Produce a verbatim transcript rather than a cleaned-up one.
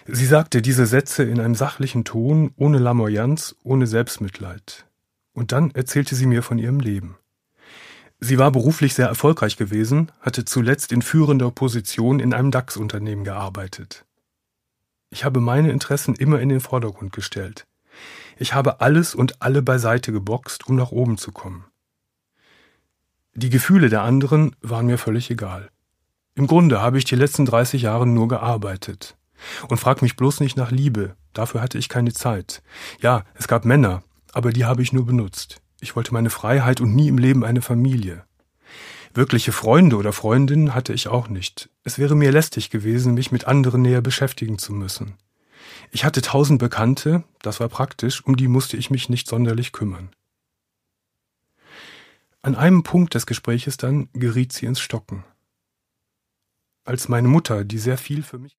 Sie sagte diese Sätze in einem sachlichen Ton, ohne Lamoyanz, ohne Selbstmitleid. Und dann erzählte sie mir von ihrem Leben. Sie war beruflich sehr erfolgreich gewesen, hatte zuletzt in führender Position in einem DAX-Unternehmen gearbeitet. Ich habe meine Interessen immer in den Vordergrund gestellt. Ich habe alles und alle beiseite geboxt, um nach oben zu kommen. Die Gefühle der anderen waren mir völlig egal. Im Grunde habe ich die letzten dreißig Jahre nur gearbeitet. Und frag mich bloß nicht nach Liebe, dafür hatte ich keine Zeit. Ja, es gab Männer, aber die habe ich nur benutzt. Ich wollte meine Freiheit und nie im Leben eine Familie. Wirkliche Freunde oder Freundinnen hatte ich auch nicht. Es wäre mir lästig gewesen, mich mit anderen näher beschäftigen zu müssen. Ich hatte tausend Bekannte, das war praktisch, um die musste ich mich nicht sonderlich kümmern. An einem Punkt des Gespräches dann geriet sie ins Stocken. Als meine Mutter, die sehr viel für mich